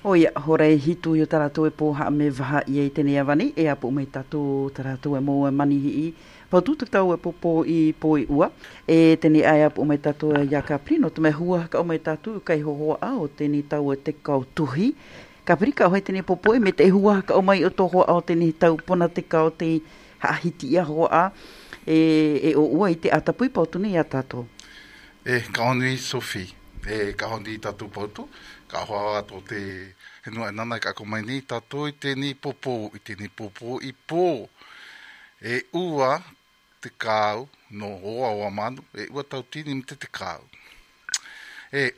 Oia, hore hitu yo taratou e pōha me vaha i e tene awani, e apu mai tatou taratou e mō e manihi i. Pautu tau e popo i pōi ua, e tene ai apu mai tatou e yaka prino, te me hua ka o mai tatou kai hohoa au, tene tau e te kau tuhi. Ka prika o hei tene popo e me te hua ka o mai o toho au tene tau pona te kau te haahiti ia hoa e o ua i te atapui pautuni i a tatou. E kaoni Sophie, e kaoni tatou pautu, ka hoa ato te henua e nana ka komai ni tatou i tēni popo i pō. E ua te kāu no hoa o amanu, e ua tau tini me te kāu. E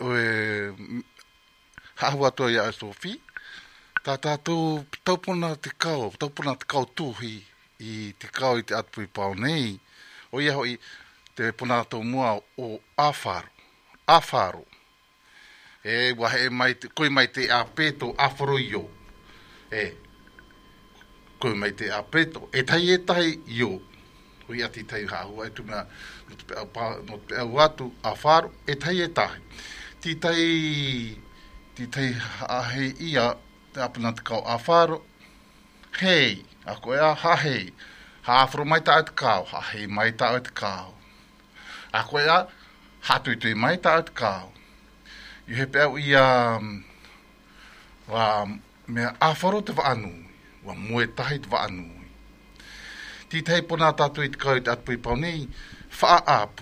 hahua toa ia e Sophie, tā tātou taupuna te kau tūhi i te kau i te atpui pau nei, o ia hoi te puna tau mua o Afaro. E wahe mai koe mai te apeto Afaro-io. Koe mai te apeto. E tai io. Oi ati tai hahua e tuna no te au atu Afaro. E tai. Ti tai ahe ia te apuna te kau Afaro. Hei. A koe a hahei. Ha Afaro mai ta atu kau. Hahei mai ta atu kau. A koe a hatui mai ta atu kau. I he pēu ia wa mea Afaro te waanui, wa moe tahi te waanui. Ti tei pona tātou i te kau i te atpui pau nei, wha apu.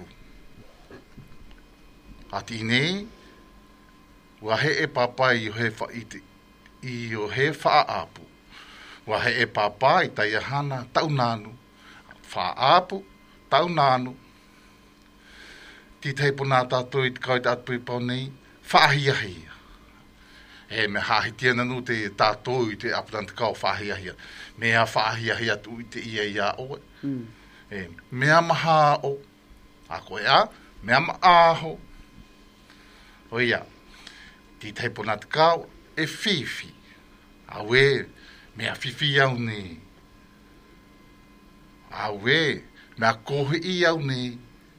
Ati nei, wa he e papai i o he wha apu. Wa he e papai tai ahana tau nanu. Wha apu, tau nanu. Ti tei pona tātou i te kau i te atpui pau nei, whaahiahia. E me hahitia nanu te tātou i te apuranta kau whaahiahia. Mea whaahiahia tu i te ia oe. E mea maha o. A koe a, mea maaho. O ia, ti te pona te kau e whiwhi. Awe, mea whiwhi au nei. Awe, mea kohi i au nei.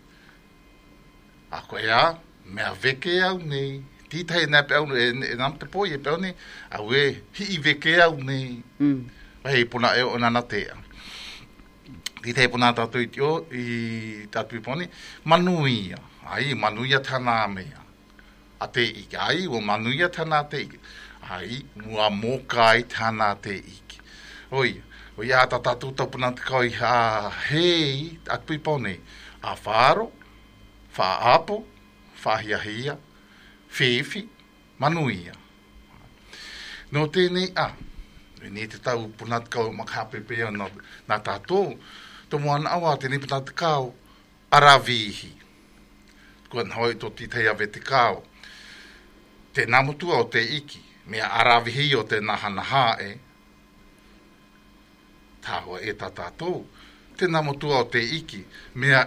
A koe a, mea veke au nei. Ti tai nā pe au e nam te poi e pe au nei. Awe, hi veke au nei. Hei puna e o nana tea. Ti tai puna tātou i tio i tātou i poni. Manuia. Ai, manuia tana mea. A te ike. Ai, o manuia tana te ike. Ai, mua moka i tana te ike. Oi, o ia ta tātou tapuna te kau i hei tātou i poni. A wharo, whaapo, whahiahia, whiwhi, manuia. No tēnei ni te tau puna te kau makahapepea nā tātou, tō moana awa tēnei puna te kau aravihi. Kua nhoi tō titei ave te kau. Te namutua o te iki, mea aravihi o te nahanaha tāua e tā tātou. Te namutua o te iki, mea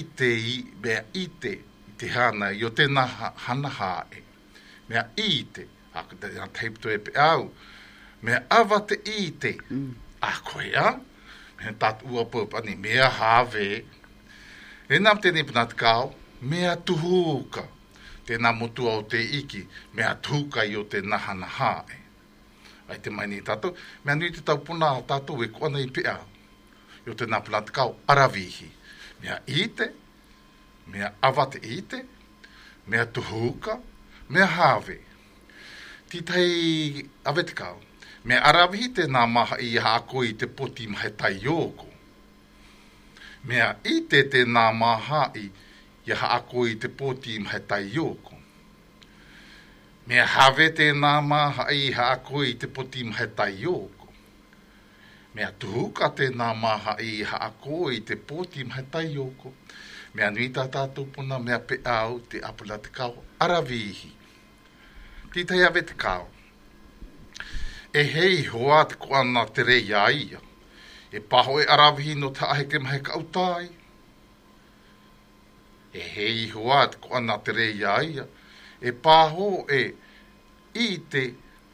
te hana i o te hana hae. Mea i te, ako te teipto e pe au, mea awa te i te, a koe a, mea tatu ua pōpani, mea hawe, e nam te nipuna te kau, mea tuhuka, te namutua o te iki, mea tuhuka i o te nahana hae. Ai te mai ni tātou, mea nui te tau puna tātou e kona i pe au. I o te napuna te kau, aravihi. Mea ite, mea awa te ite, mea tuhuka, mea hawe. Ti tei awe te kau. Mea aravihi te nā maha i hako i te poti mahe tai oko. Mea ite te nā maha i hako i te poti mahe tai oko. Mea hawe te nā maha i hako i te poti mahe tai oko. Mea tuhuka te nā maha i haako i te pōti mahe tai oko. Mea nui tā tātou puna mea pe au te apula te kau aravihi. Ti tei ave te kau. E hei hoa te koana te rei a ia. E paho e aravihi no ta aheke mahe kautai. E hei hoa te koana te rei a ia. E paho e i te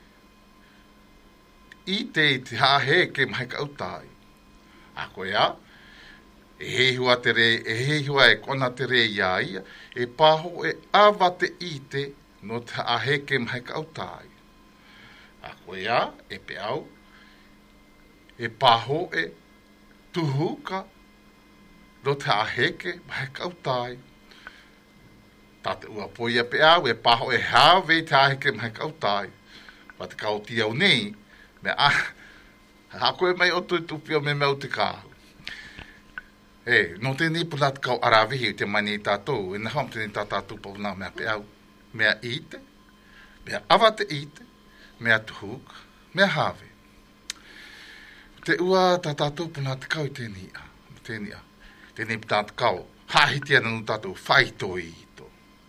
te hahe ke mahe kautai. A koe a, e hehua e kona te re ia ia, e paho e awa te ite no te hahe ke mahe kautai. A koe a, e pe au, e paho e tuhuka, do te aheke, mai kautai. Tate ua poia pe au, e paho e hawe te aheke mai kautai. Pate kauti au nei, me a, koe mai o tui tupio me meu te kāhu. No te ni pulat kau arawihi te mani tātou, e na ham te ni tātou pauna mea pe au. Mea ite, mea awa te ite, mea tuhuka, mea hawe. Te ua tātou puna te kau te ni a, te ni a. Te ni tātou kau, hahiti ana nu tātou whaito i ito.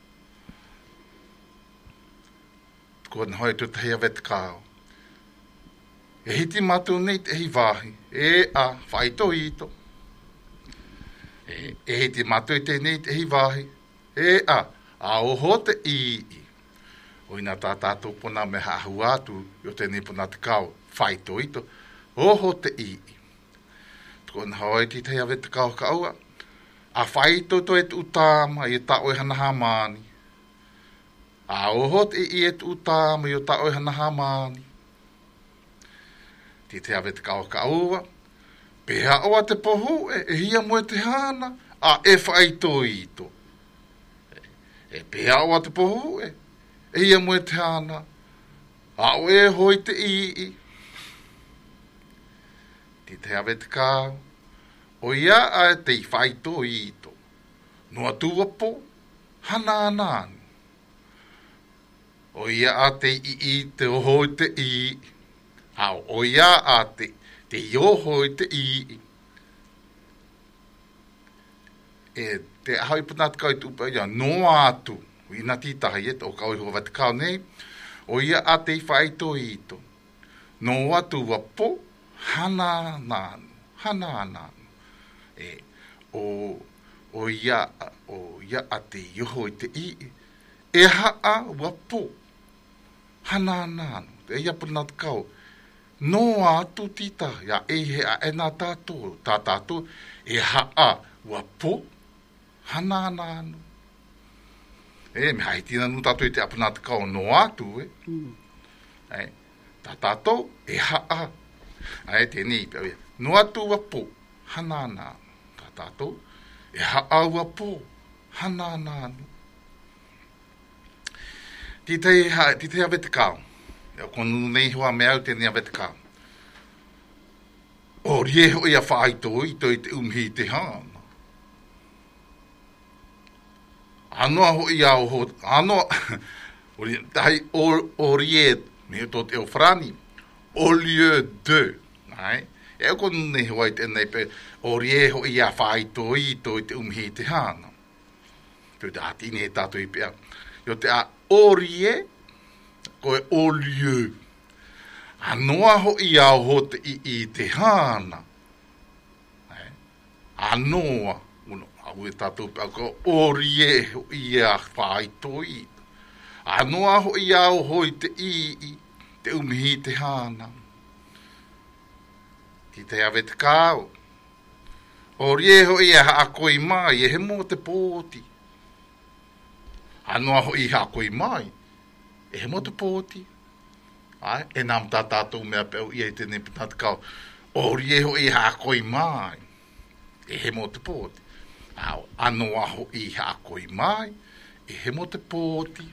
Ko na hoi tu tahia vet kau. E hiti mātou nei te hi wāhi, e a whaito i ito. E hiti mātou te nei te hi wāhi, e a oho te i. O ina tātou puna me hahu atu, o te ni puna te kau, whaito ito, oho te i. Tuko na hoi ti te awe te kau ka aua, a whaito to e tu utama i ta oi hana hamani. A oho te i e tu utama i ta oi hana hamani. Ti te awe te kau ka aua, peha oa te pohu e hia moe te hana, a e whaito ito. E pēa o te pohu e ia moe te hana, a o e hoi te i. Ti te awe te kāu, o ia a te i whaito i ito, noa tua po, hana anānu. O ia a te i te o hoi te i, o ia a te i o hoi te i. Te ahoi punat kau i tupa ia, noa atu, ina titahi e, o kau i hoa te kau nei, o ia a te i whaito i ito. Noa atu wa po, hana nānu. O ia a te iho i te i, e haa wa po, hana nānu. Te ia punat kau, noa atu titahi, ia e he a ena tātou, e haa wa po, hana nānu. Me haitina nu tātou i te apuna te kau no atu, tātou, e haa. Te ni, no atu wapo, hana nānu. Tātou, e haa wapo, hana nānu. Ti te awe te kau. Konu nei hoa me au te ni awe te kau. O rieho ia whaito i toi te umhi te hana. Anoa ho ia o ho, anoa, tahi o rie, me to te o frani, o lieu de, e o konu nei hoa i tēnei pe, o rie ho ia whaito i toi te umhi te hana. Tui te atine e tātou i pia. Yo te a o rie, koe o lieu. Anoa ho ia o ho te i te hana. Anoa. Aue tātou pia ko orie ho ia whaito i. Anoa ho ia o hoi te i, te umihi te hana. Ti te awe te kāo. Orie ho ia ha koi mai, e he mo te pōti. Anoa ho ia ha koi mai, e he mo te pōti. E nām tātou mea pēo ia i te nepina te kāo. Orie ho ia ha koi mai, e he mo te pōti. Anoa ho i ha koi mai, e he mo te pōti.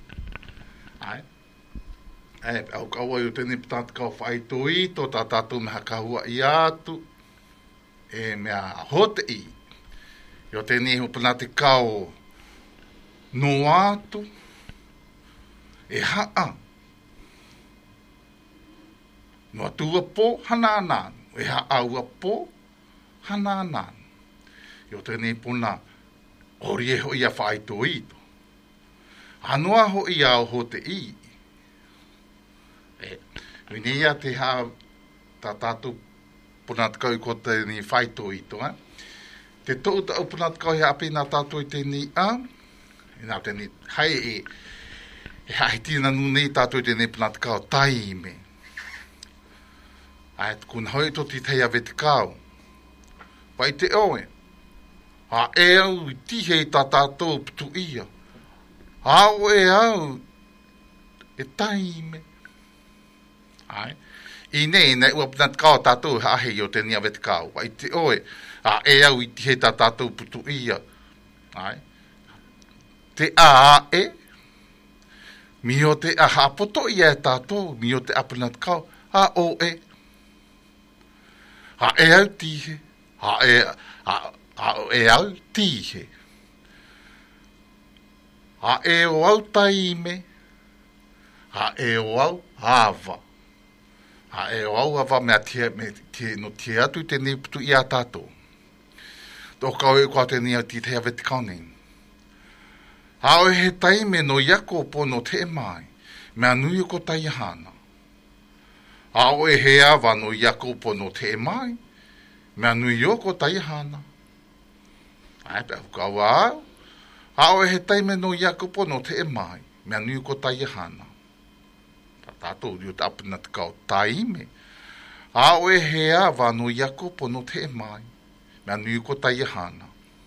Au kaua i o tēne pitāt kau whaito i, tō tātātou meha kahua i atu, e mea hote i. I o tēne ho puna te kau no atu, e haa. No atua po hanananu, e haa ua po hanananu. I o tēne puna orie ho ia whaito i to. Anoa ho ia o ho te i. Wini ia te ha tātātou punat kau ko te ni whaito i to. Te tōu ta punat kau he api nā tātou i te ni a. Nā te ni hai e hai tina nu nei tātou i te ni punat kau tai me. Kun hoi to ti teia vete kau. Pai te oe. A e au i tihe i tā tātou putu ia. Au e au e taime. Ai. I nei ua pnat kao tātou hahe o te nia wet kao. Ai te oe, e au I te he tā tātou putu ia. Ai. Te e, mi o te hapoto ia e tātou, mi o te apnat kao, o e. E au tihe, e au tihe. E o au taime, e o au hava. E o au hava mea no te atu te nei putu ia tātou. Tō kau e kua te nei au ti te haweti kaunei. O he taime no iako pono te mai, mea nui o ko tai hana. O e he awa no iako pono te mai, mea nui o ko tai hana. Ai, pe kau au. O e he taime no iako pono te mai, mea nui o ko tai hana. Tātou rio te apena te kau taime. O e he awa no iako pono te mai, mea nui o ko tai hana.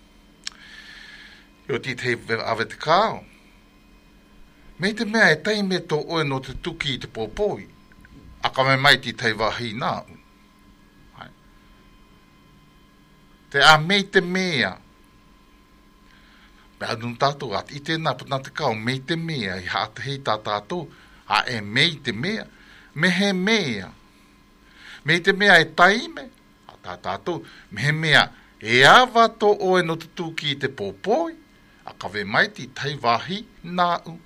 Yo ti te awe te kao. Me te mea e taime tō oe no te tuki I te pōpoi. A ka me mai ti te wahi nāu. Te a mei te mea. Pea nun tātou at I tēnā puna te kao mei te mea I haa te hei tā tātou. E mei te mea. Me he mea. Mei te mea e taime. A tā tātou. Me he mea e awa tō oe no te tuki I te pōpoi. A kawe mai ti tai wahi nāu.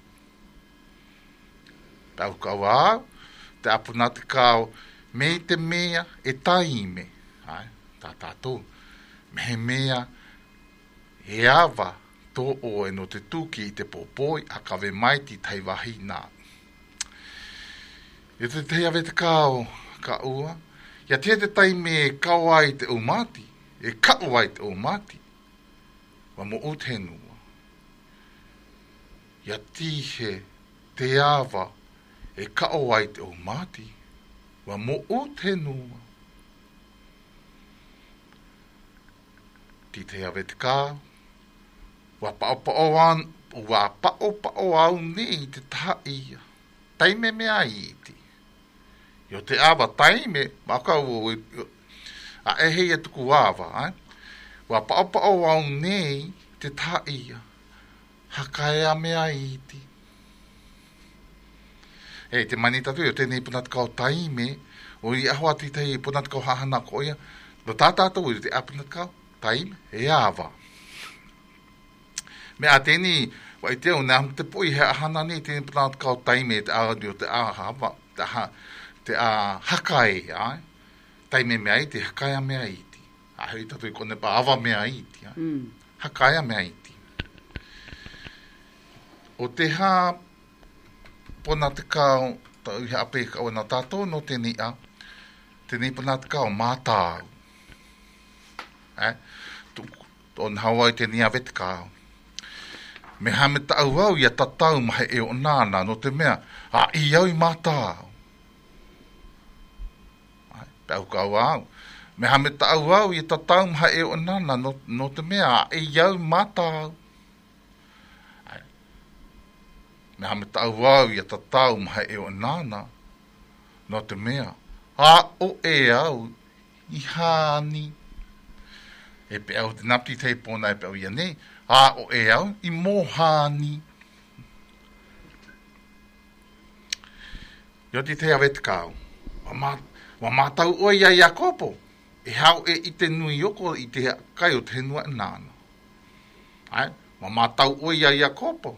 Pau kau au, te apuna te kao, me te mea e taime. Tā tātou, me he mea e awa tō oe no te tuki I te pōpoi, a kawe mai ti tai wahi nāu. E te awe te kao, ka ua, ia te taime e kau ai te umati, e kau ai te umati, wa mo utenua. Ia tihe te awa e kao ai te o mati, wa mo o tenua. Ti te awe te kā, wa pao au nei te taia, taime mea iti. Yo te awa taime, makau e hei e tuku awa, wa pao au nei te taia. Hakaea mea iti. Te mani tatu, o tēnei punat kau taime, o I ahua ti tei punat kau hahana ko ia, no tātātou I te apunat kau taime, e awa. Me a tēnei, wa I te o nea te pui he ahana ni, tēnei punat kau taime, te awa, te ahava, te hakae, taime mea iti, hakaea mea iti. Hei tatu I kone pa awa mea iti, hakaea mea iti. O te hā pona te kao, tau I hape ka o na tātou no tēnei tēnei pona te kao mātāu. O na hawai tēnei awe te kao. Me hame tau au ia tatau mahe e o nāna no te mea, I au I mātāu. Pau kau au. Me hame tau au ia tatau mahe e o nāna no te mea, I au mātāu. Me hame tau au ia tatau maha e o nāna, no te mea. O e au, I hāni. E pe au te napti tei pōna e pe au ia nei. O e au, I mō hāni. Yo ti te awe te kāu. Wa mātau oe ia Iakopo. E hau e I te nui oko I te kai o te nua nāna. Wa mātau oe ia Iakopo.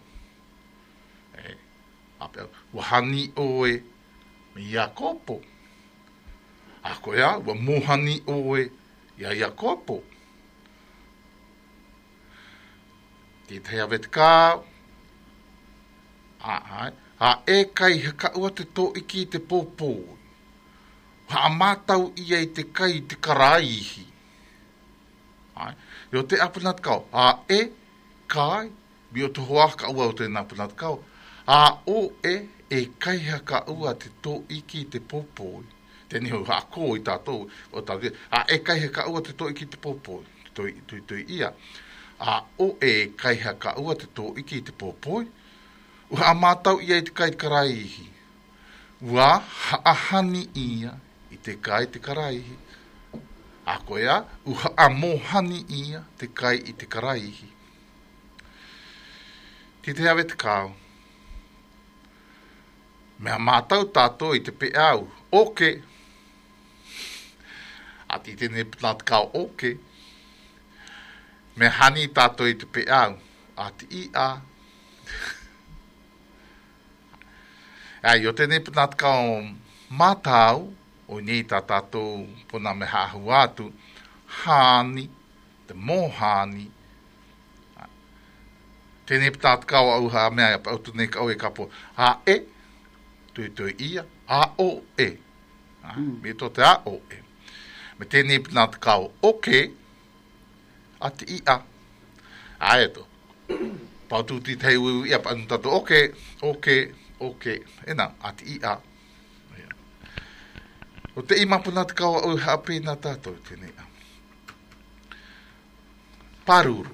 Wahani oe me Iakopo. A koe a, wa mohani oe ia Iakopo. Te te awe te kā. E kai he kaua te tō iki te pōpōi. Ha mātau ia I te kai te karaihi. Yo te apunat kau. E kai, bi o te hoa kaua o te apunat kau. O e kaiha ka ua te tō iki te pōpōi. Tēnei hau hako I tātou. E kaiha ka ua te tō iki te pōpōi. Tui ia. O e kaiha ka ua te tō iki te pōpōi. Ua mātau ia I te kai karaihi. ua haahani ia I te kai te karaihi. A koe a, u haamohani ia te kai I te karaihi. Ti te hawe te kāo. Mea mātau tātou I te pe au, oke. A ti tēnei puna te kāo, oke. Me hani tātou I te pe au, a te I a. Ai, o tēnei puna te kāo mātau, o nei tā tātou puna me hahu atu, hāni, te mōhāni. Tēnei puna te kāo au haa mea, au tu nei kau e kapo, a e, tui ia, a o e. Me tō te a o e. Me tēnei puna te kāo, oke, a te I a. A e tō. Pautu ti tei ui ia pa anu tato, oke, ena, a te I a. O te ima puna te kaua ui hape nā tātou tēnei a. Paruru.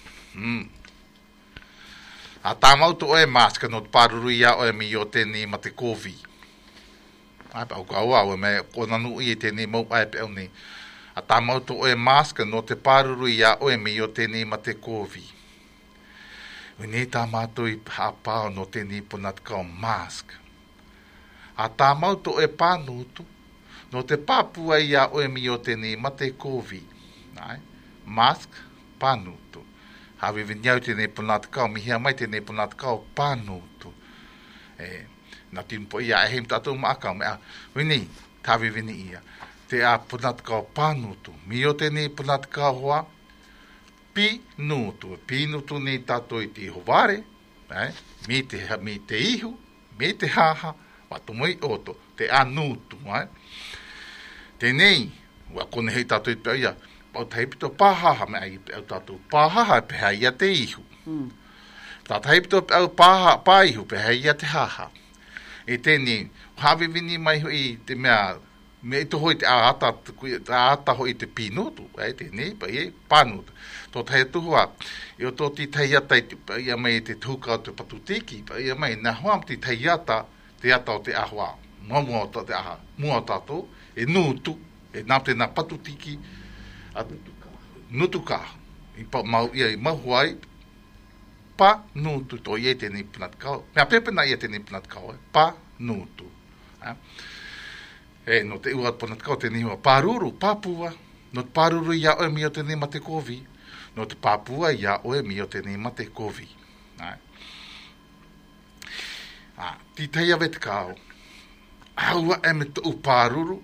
A tā mautu oe maska no te paruru ia oe mi o tēnei ma te kōwhi. Ai pa au kaua oe me konanu I tēnei mau ai pe au nei. A tā mautu oe maska no te paruru ia oe mi o tēnei ma te kōwhi. Ui nei tā mātou I hapao no tēnei puna te kau maska. A tā mautu oe pānutu. No te pāpua ia oe mi o tēnei ma te kōwhi. Mask, pānutu. Hawi vinyau tēnei puna te kau, mihia mai tēnei puna te kau, pānutu. Nā tīmpo ia, e heim tātou maakau, mea, wini, tāwi vini ia. Te a puna te kau, pānutu. Mi o tēnei puna te kau hoa, pīnutu. Pīnutu nei tātou I te hovare, mi te ihu, mi te haha, watumui oto, te anutu, Tēnei, ua kone hei tātou I pēo ia, pau te heipito pāhaha me ai pēo tātou pāhaha pēhea ia te ihu. Tātou heipito pēo pāihu pēhea ia te haha. E tēnei, hawe vini mai hui te mea, me ito hoi te āta hoi te pīnotu, tēnei, pa ie, pānotu. Tō te hei tuhua, I o tō ti tei ata I ia mai te tūkau te patutiki, pa ia mai, nā huam ti tei ata, te ata o te ahua, mua o te aha, mua o tātou, e nutu, e nā tēnā patutiki, nutuka, I pa mau ia I mahuai, pa nutu, tō ie tēnei pinatkau, mea pepena ia tēnei pinatkau, pa nutu. No te ua pinatkau tēnei hua, pāruru, pāpua, no te pāruru ia oe mi o tēnei ma te kōwhi, no te pāpua ia oe mi o tēnei ma te kōwhi. Ti teia ve te kāo, aua e me tō pāruru,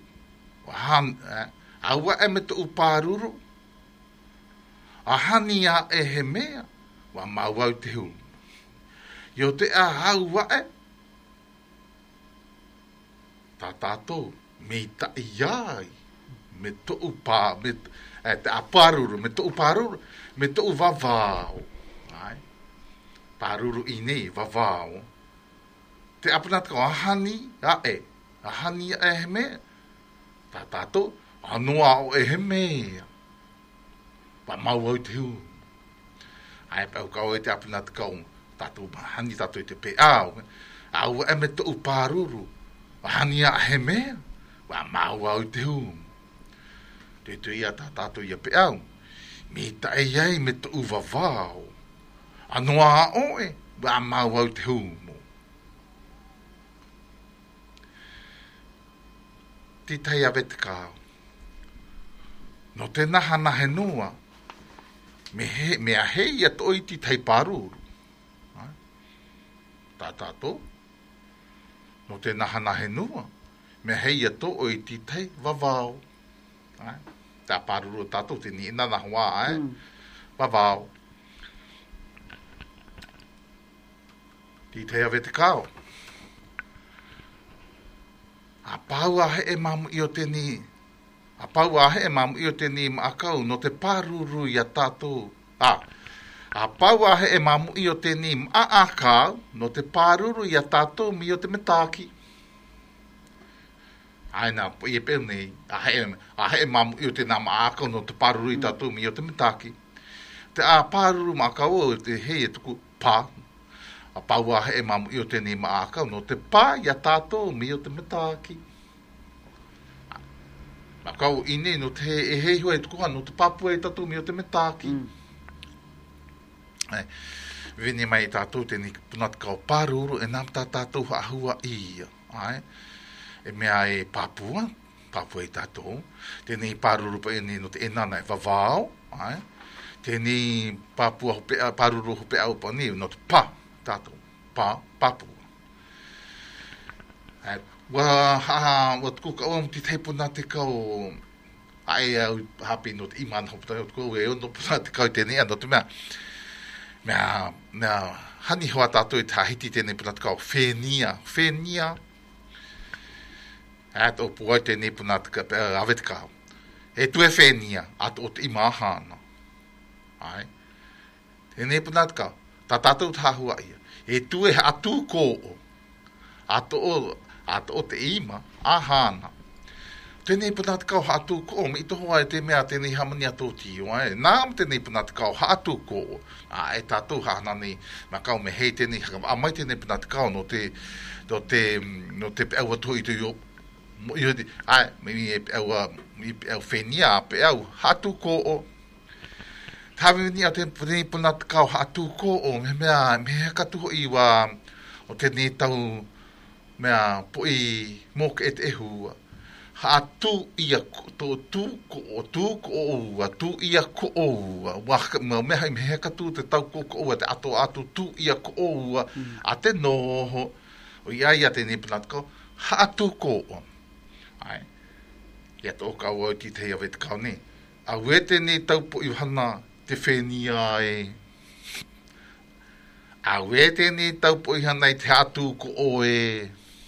aua e me tō pāruru, a hani a e he mea, wa mauau te hu. Yo te a aua e, tā tātou, me ta iai, me tō pā, te a pāruru, me tō pāruru, me tō vavāo. Pāruru I nei, vavāo. Te apanatako, a hani a e he mea, tā tātou, anoa o e he mea. Pa mau au te hu. Ai pau kau e te apanatako, tātou hani tātou te pe au. Au e me tō pāruru, hani a he mea, pa mau au te hu. Te tu ia tā tātou ia pe au. Me ta e iai me tō vavāo. Anoa o e, pa mau au te hu. Ti tai ave te kāo. No te naha he noa, me a hei at oi ti tai pāruru. Tā tātou. No te naha he noa, me hei at oi ti tai vavāo. Tā pāruru tātou te ni ina nahua, vavāo. Ti tai ave te kāo. A pau ahe e mamu I o tēnei, a pau ahe e mamu I o tēnei maakau no te pāruru I a tātou. A pau ahe e mamu I o tēnei maakau no te pāruru I a tātou mi o te metāki. Aina, I e pēr nei, ahe e mamu I o tēnei maakau no te pāruru I tātou mi o te metāki. Te a pāruru maakau o te hei e tuku pā. a paua he mamu i o tēnei maakau, no te pā ia tātou mi o te metāki. Makau ine no te e hei hua e tukuha, no te papua e tātou mi o te metāki. Vene mai tātou tēnei punat kau pāruru, e nām tātou ahua ia. E mea e papua e tātou, tēnei pāruru pa ene no te enana e wawao, tēnei papua pāruru hope au pa ni, no te pā, tātou, papua. Wa tukuka o mti teipuna te kau, ai au hapi no te iman hope o tuku e ono puna te kau tēnei ano te mea hani hoa tātou e tahiti tēnei puna te kau, whenia, o puai tēnei puna te awe te kau. E tue whenia, ato o te imahana. Tēnei puna te kau, tā tātou tāhua ia. E tue atu ko o, ato o te ima, ahana. Tēnei puna te kau atu ko o, me ito hoa e te mea tēnei hamani ato tio. Nām tēnei puna te kau atu ko o. E tātou hana nei, ma kau me hei tēnei, a mai tēnei puna te kau no te peaua toi te yo. Me e peaua whenia, peau hatu ko o. Tawe ni a tēnei puna te kau hatu ko o, me mea katuho i wa o tēnei tau mea poi moke e te ehua. Hatu ia to tu ko o tu ia ko o wa me katu te tau ko o te ato tu ia ko o a te noho o ia tēnei puna te kau hatu ko o. Ia tō kau au ti te awe te kau ne. A wete ne tau po i hana te whenia e. A wete ne tau po i hana i te atu ko o e.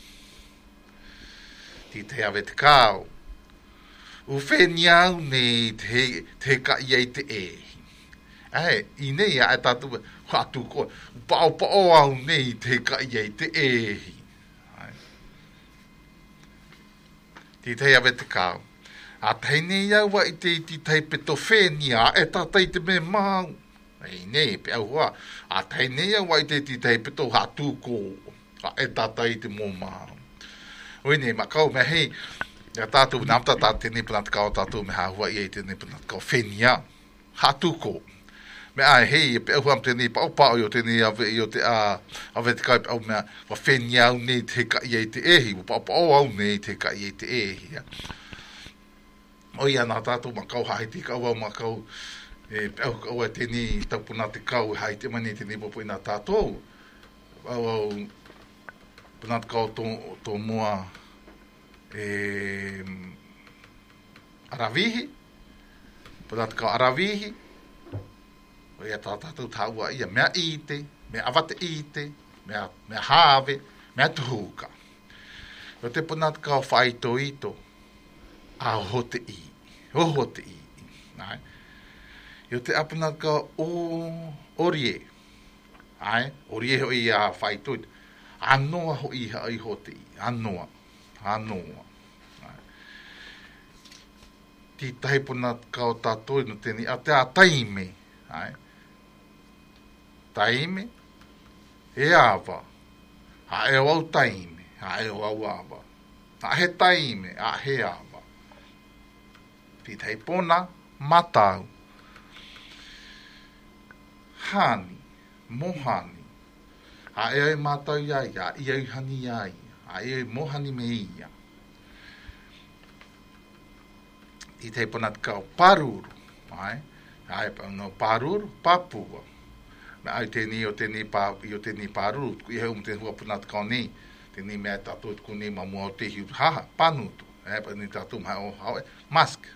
Ti te awe te kau. U whenia au ne te ka iei te e. I nei a e tatu atu ko. Pao au ne te ka iei te e. Ti te awe te kau. A teine iau wa i te peto whenia, e tatai te me mau. E nei, pe au hoa. A teine iau wa i te peto hatu ko. E tatai te mō mau. Oi nei, ma kau me hei. Ia tātou namta tā tēnei puna te kau tātou me hahua i e tēnei puna te kau whenia. Hatu ko. Me ai hei, pe au ham tēnei pao i o tēnei awe i o te awe te kai pe au mea. Wa whenia au nei te ka i e te ehi. Wa pao au nei te ka i e te ehi. O ia nā tātou ma kau haiti kau au ma kau pe au kau e tēnei taupuna te kau haiti mani tēnei popo i nā tātou. Au puna te kau tō mua Aravihi. Puna te kau Aravihi. O ia tātou tāua ia mea ite, mea awate ite, mea hāwe, mea tuhuka. O te puna te kau whaito ito. A hote i. Yo te apuna ka orie. Orie ho i a whaitoi. Anoa ho i ha i hote i. Anoa. Ti taipuna ka o tātoi no tēni. A te a taime. Taime. E awa. A e au taime. A e au awa. A he taime. A he awa. Ti taipona, matau, hani, mohani, a e matau iai, a iai hani iai, a e mohani me ia. Ti taipona te kau paruru, a e no paruru, papua. Me ai tēnei o tēnei paruru, i heu te hua puna te kau nei, tēnei mea tātou te kone ma mua o te hiu haha, panutu, pa ni tātou mai o hau mask.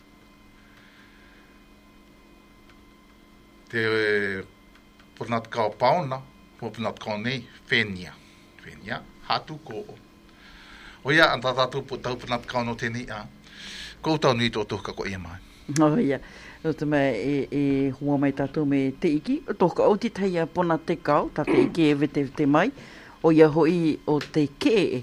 Te puna te kau pauna, puna te kau nei, whenia, hatu ko o. O ia, anta tātou tau puna te kau no tēnei a, kou tau nui tō tohka ko ia mai. O ia, o te mai e hua mai tātou me te iki, o tohka o ti taia puna te kau, tā te iki e vete mai, o ia hoi o te ke e.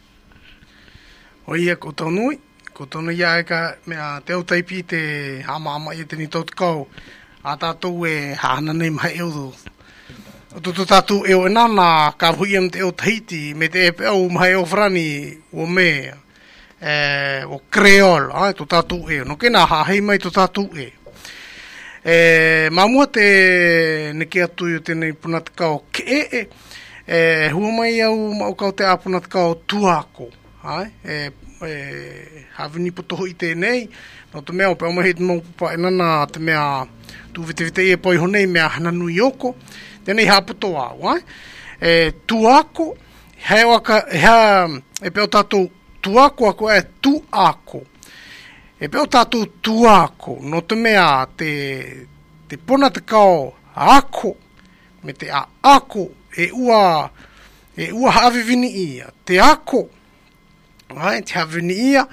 O ia, ko tau nui ia e ka mea te au taipi te hama i te ni tō te kau, a tātou e hāna nei mai eudu. to tatu e o nana ka hui am te o Tahiti me te e pe au mai o frani o me o Creole ai to tatu e no ke na ha hei mai to tatu e mamua te ne ke atu yo te nei punat kao ke hua mai au mau kau te apunat kao tuako ai havini potoho i te nei no te mea o pe o mahi te mau pa e nana te mea tu vite e poi honei mea hananu ioko tenei haputo au, tuako, e pe o tātou tuako ako e tuako. E pe o tātou tuako, no te mea te pona te kao ako, me te a ako, e ua hawivini ia. Te ako, te hawivini ia,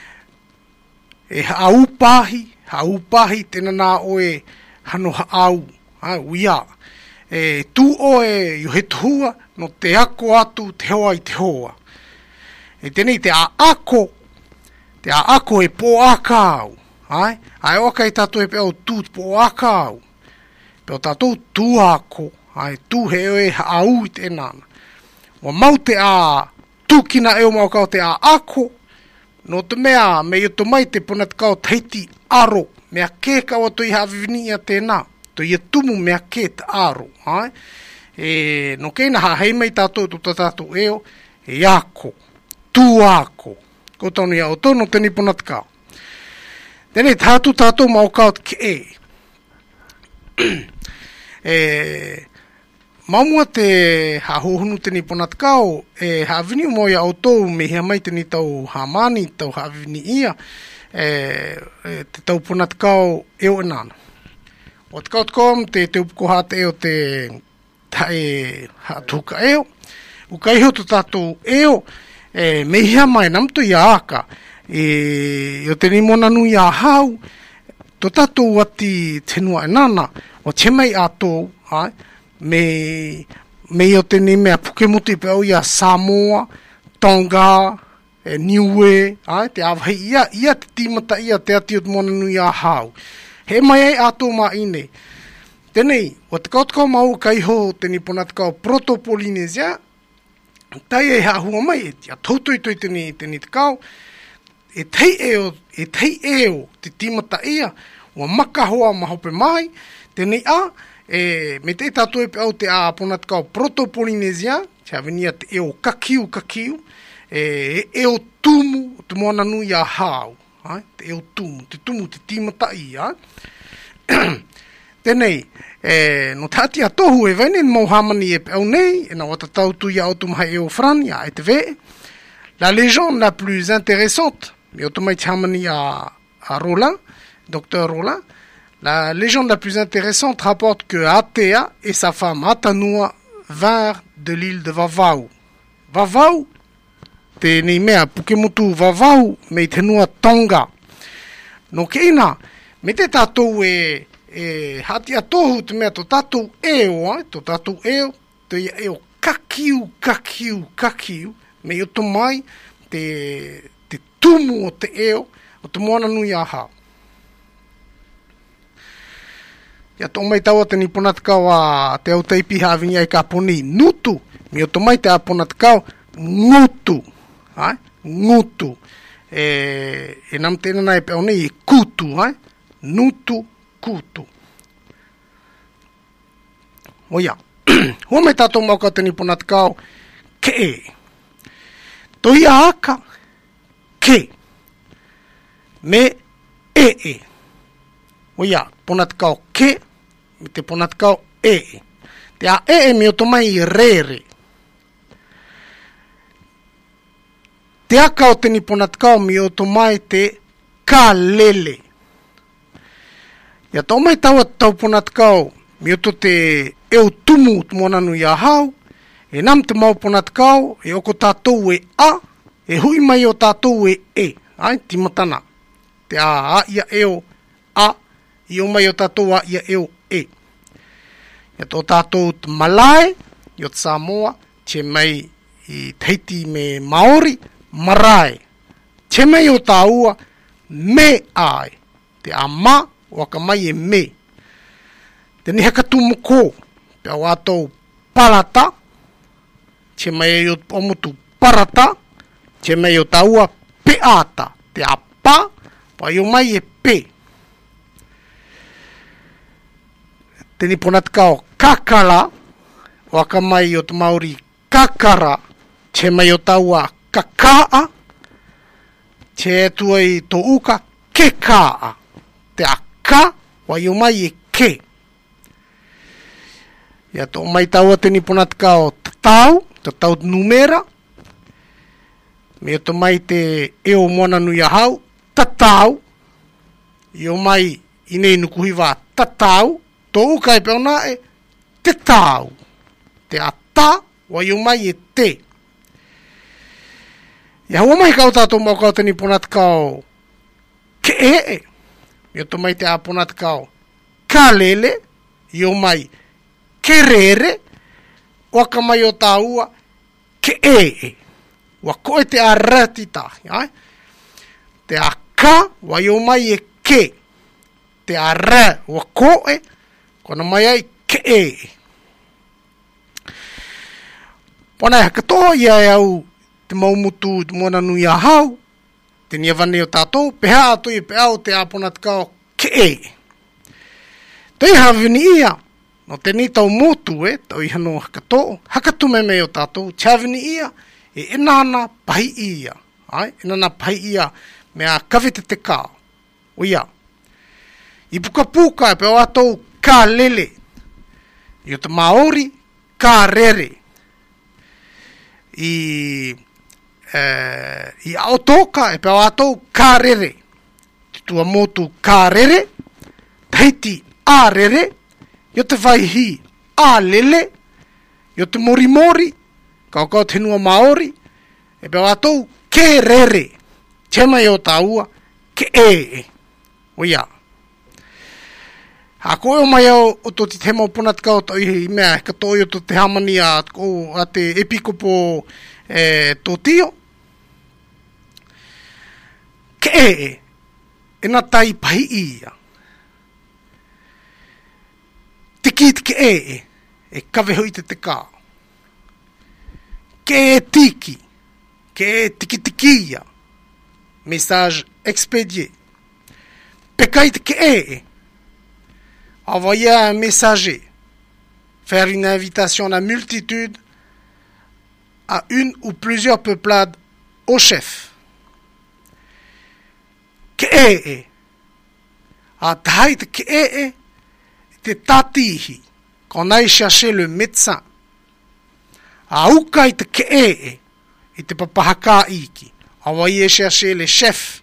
e haupahi, tena nā oe hano haau, uia. Tu oe yo he tuhua no te ako atu te hoa i te hoa. Tenei te a ako e po akau. Ai oka i tato e pe au tu po akau. Pe o tato tu ako. Tu he oe au i te nana. Wa mau te a tukina e o mau kau te a ako. No te mea me i to mai te puna te kau Tahiti aro. Mea ke kau atu i hawivini ia tēnā. To ia tumu mea ke te aro, no keina ha hei mai tātou tu tātou eo, e ako, tu ako, ko tonu ia o tono te nipuna te kao. Tēnei tātou mau kao te mamua te hahohunu te nipuna te kao, hawini o moia o tau me hea mai te ni tau hamani, tau hawini ia, te tau puna te kao eo enana. O te kaut te upuko hata eo te tae hatuka eo. Ukaiho to tātou eo, me hea mai namto ia aka. O te ni mona nui a hau, to tātou wati tenua e nana, o te mai atou, me o te ni mea pukemuti pe au ia Samoa, Tonga, Niue, te awhai ia te timata ia te ati o te mona nui a hau. He mai ai ato ma ine. Tenei, o te kaut mau kaiho te nipona te kau Proto-Polynesia, tai e hahua mai, e tia tautoi te ni te kau, e tei eo te timata ia, ua makahoa mahope mai, tenei me te tātou e pe au te a pona te kau Proto-Polynesia, te hawinia te eo kakiu, eo tumu, te moana nui a hau. Te eo tumu, te timata ia. Tenei, no tāti a tohu e vainen mau hamani e pe au nei, e na wata tautu ia autumai eo fran, ia e te ve. La légende la plus intéressante, me autumai te hamani a Roland, Dr. Roland, la légende la plus intéressante rapporte que Atea et sa femme Atanua vinrent de l'île de Vavau. Vavau, te nei mea pukemutu Vavau me te nua Tonga. No keina, me te tātou hati a tohu te mea to tātou eo, te eo kakiu, me i oto mai te tumu o te eo, o te moana nui a hao. Ia tō mai taua te nipona te kau a te au teipi hawini ai ka poni nutu, me i oto mai te apona te kau ngutu. Ngutu nam tēnā nai pe au nei kutu, nutu, kutu. Oia, hua mai tātou mauka te nipona te kau ke. Toi a aka ke me e. Oia, pona te kau ke me te pona te kau e. Te a e me o tomai rere. Te aka o te nipona te kau mi o to mai te ka lele. Ia tau mai taua tau pona te kau mi o to te eo tumu tu monanu i a hau, e nam te mau pona te kau, e oko tātou e a, e hui mai o tātou e, timatana. Te a ia eo a, i o mai o tātou a ia eo e. Ia tō tātou te Malai, i o te Samoa, te mai i Tahiti me Maori, Marae. Te mai o tā ua, me ai. Te a waka mai e me. Te ni haka tumu ko, pe au atou palata, te mai o motu parata, te mai o taua peata, te a pa, pa i o mai e pe. Teni ponat kao kakala, waka mai o te Maori kakara, te mai o taua kakaa, te atua i to uka ke kaa, te a ka, wa i o mai e ke. Ia to mai taua teni ponat kao tatau numera, me o to mai te eo moana nui a hau, tatau, i o mai i nei nukuhiwa tatau, to uka e peona e te tau, te a ta, wa i o mai e te. Ia hua mai kau tātou mau kau teni ponat kau ke e. I o to mai te a ponat kau ka lele, i o mai ke rere, waka mai o tā ua ke e. Wa koe te a ratita, te a ka, wa i o mai e ke. Te a ra, wa koe, kona mai ai ke e. Pona e katoa ia e au te maumutu te moana nui a hau, te nia vane o tātou, peha atu i pe au te apona te kao ke e. Te havini ia, no te ni tau motu tau i hano hakatume me o tātou, te havini ia, e inana pahi ia, inana pahi ia, me a kawete te kao, o ia. I puka puka e pe o atou ka lele, i o te Maori, ka rere, i aotoka e pe o atou ka rere, te tua motu ka rere, teiti a rere, i o te waihi a lele, i o te morimori, kaukau tenua Maori, e pe o atou ke rere, te mai o tā ua, ke e, o ia. Ha koe o mai au o to te tema o puna te kao tau i mea, ka toi o to te hamani a te epikopo tō tio. Ke e na tai pahi ia. Tiki te ke e kawe hui te kao. Ke e tiki ia. Message expédié. Pekai te ke envoyer un messager, faire une invitation à la multitude, à une ou plusieurs peuplades au chef. Ke a taït ke te tatihi, qu'on aille chercher le médecin. A ukai te ke et te papahaka iki, envoyer chercher les chefs.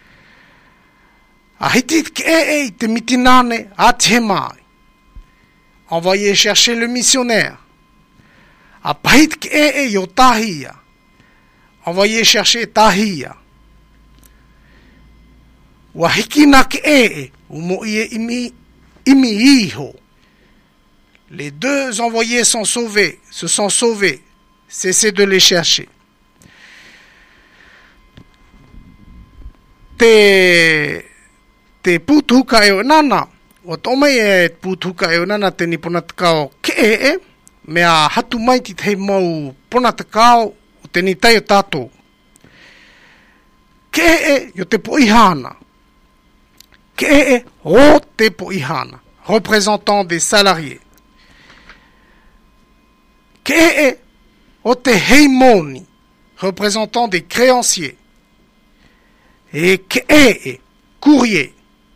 A hitit ke te mitinane a te mai. Envoyer chercher le missionnaire. A pahit ke yo tahia. Envoyer chercher tahia. Wa hikina ke umo ie imi iho. Les deux envoyés se sont sauvés. Cessez de les chercher. Te putuka e o nana, o tomei e putuka e o nana te ni pona te kao ke mea hatu mai ti te mau pona te kao o te ni tai o tātou. Ke yo te poihana. Ke o te poihana, représentant des salariés. Ke o te heimoni, représentant des créanciers. Et ke courrier.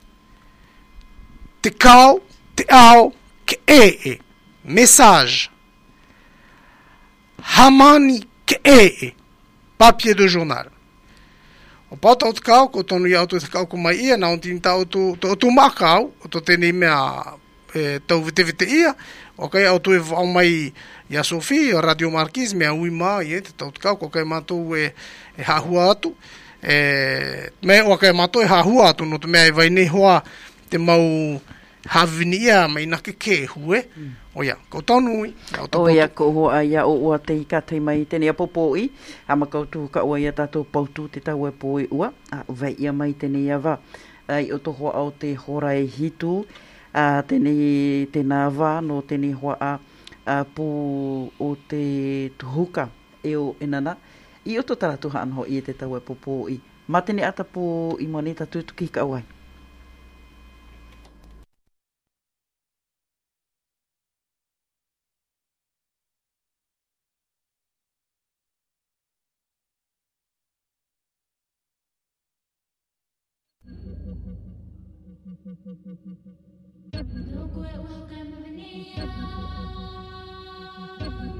Te kao, te ao, ke message. Hamani ke papier de journal. O pata o te kao, ko tonu i auto te kao ko mai ia, na on tinta o tu makau, o to teni mea tau vete ia, o kai auto e vau mai ia Sofi, o Radio Marquis, mea ui mai, te tau te kao, ko kai matou e hahua atu, me o kai matou e hahua atu, no te mea e vai nei hoa te mau havini ia mai nake ke hue. Oia, ko tonu i. Oia, ko hoa ia o ua te hikatai mai tene a popoi. Ama koutu ka ua ia tātou pautu te tau e poi ua. A uvei ia mai tene ia wa. I o toho au te horai hitu. Tene tēnā wā no tene hoa a pu o te tuhuka e o enana. I oto tara tuha anho i e te tau e popo i. Matene ata po i mone ta tutuki ka awai. No kue uha kai mawinea